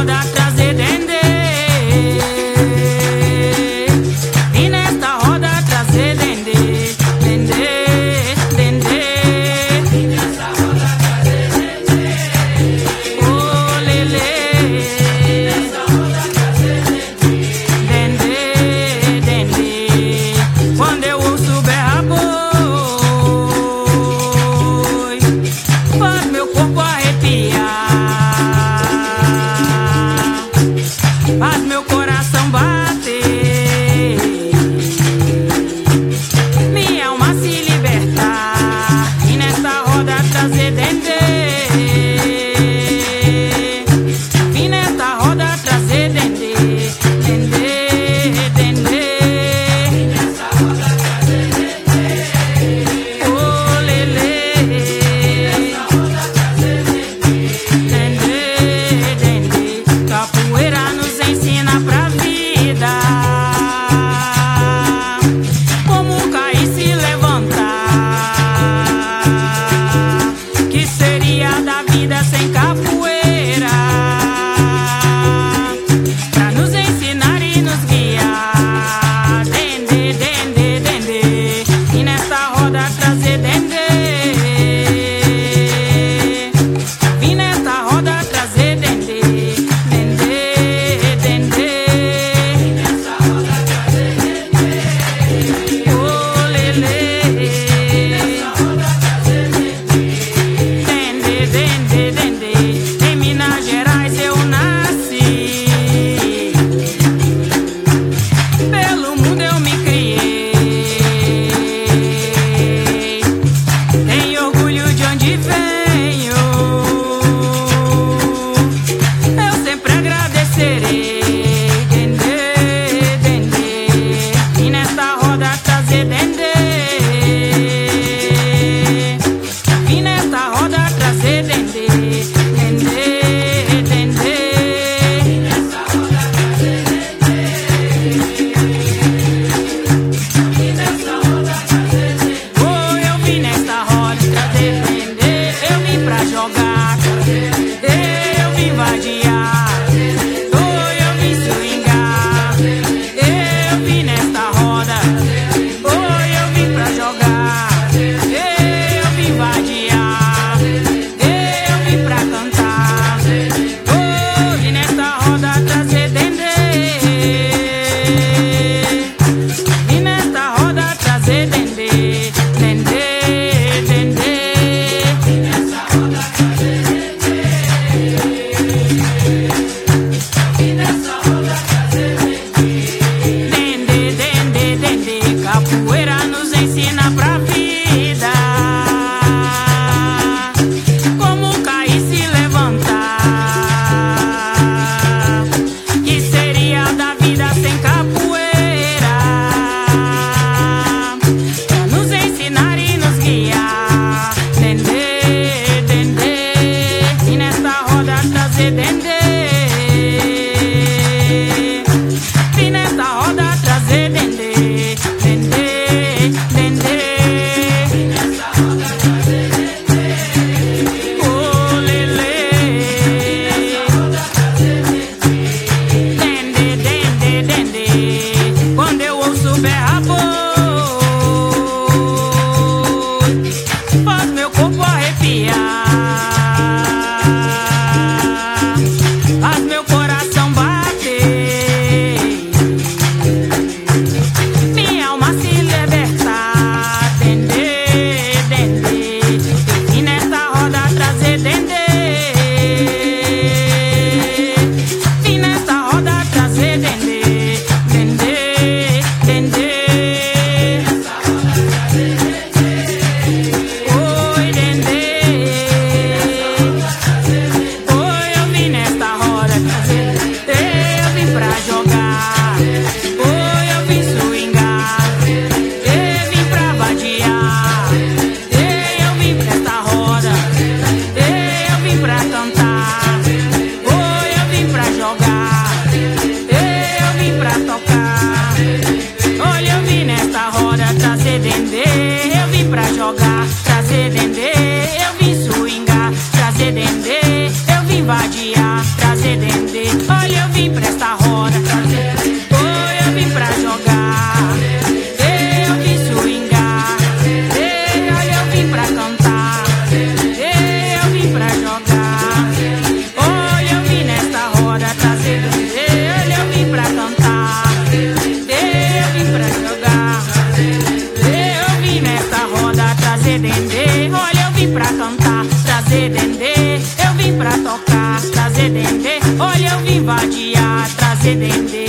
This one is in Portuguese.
roda trazer dendê. Vim nesta roda trazer dendê, dendê, dendê. Vim nesta roda trazer dendê. Oh, lelê. Vim nesta roda trazer dendê, dendê, dendê. Quando eu ouço berra boi, faz meu corpo arrepiar, faz meu coração bater, minha alma se libertar. E nessa roda trazer dendê. Vim nessa roda trazer dendê, dendê, dendê. Vim nessa roda trazer dendê. Oh, lelê. Vim nessa roda trazer dendê, dendê, dendê. Capoeira nos ensina pra vida como cair e se levantar. Que seria da vida sem capoeira? Pra nos ensinar e nos guiar. Dendê, dendê, dendê. E nessa roda trazer dendê. Vim nessa roda trazer dendê, dendê, dendê. Vim nessa roda trazer dendê. Oh, lelê. Vim nessa roda trazer dendê. Dendê, dendê, dendê. Em Minas Gerais eu nasci, pelo mundo eu me criei. Tenho orgulho de onde venho, eu sempre agradecerei. Dendê, dendê. E nessa roda trazer dendê. Vim nessa roda trazer dendê, dendê, dendê. Vim nessa roda trazer dendê. Vim nessa roda trazer dendê. Oh, eu vim nessa roda trazer dendê. Eu vim pra jogar, eu vim vadiar, oh, eu vim swingar. Eu vim nessa roda, oh, eu vim pra jogar, eu vim vadiar, eu vim pra cantar. Oh, vim nessa roda trazer dendê. Vim nessa roda trazer dendê, dendê, dendê. Vim nessa roda trazer dendê. Vim nessa roda trazer dendê. Dendê, dendê, dendê. Capoeira nos ensina pra vida como cair e se levantar. Que seria da vida sem capoeira? Pra nos ensinar e nos guiar. Dendê, dendê. E nessa roda trazer dendê. Vim nessa roda trazer dendê, dendê, dendê. Vim nessa roda trazer dendê. Oh, lelê. Vim nessa roda trazer dendê. Dendê, dendê, dendê. Quando eu ouço berra boi, faz meu corpo arrepiar, faz meu coração bater, minha alma se libertar. Dendê, dendê. E nessa roda trazer dendê. Vim nessa roda trazer dendê, dendê, dendê. Nessa roda trazer dendê. Oi, dendê. Oi, eu vim nessa roda trazer dendê. Eu vim pra jogar, oi, eu vim swingar, eu vim pra vadiar, eu vim pra essa roda, eu vim pra cantar, oi, eu vim pra jogar, eu vim pra tocar. Olha, eu vim nessa roda trazer dendê. Eu vim pra jogar, trazer dendê. Eu vim swingar, trazer dendê. Eu vim vadiar, trazer trazer dendê. Olha, eu vim pra esta roda trazer. Oh, eu vim pra jogar. Eu vim swingar. Olha, eu vim pra cantar. Eu vim pra jogar. Olha, eu vim nesta roda trazer dendê. Olha, eu vim pra cantar. Eu vim pra jogar. Eu vim nesta roda trazer dendê. Olha, eu vim pra cantar, trazer dendê. Eu vim pra tocar, trazer dendê. Olha, eu vim vadiar, trazer dendê.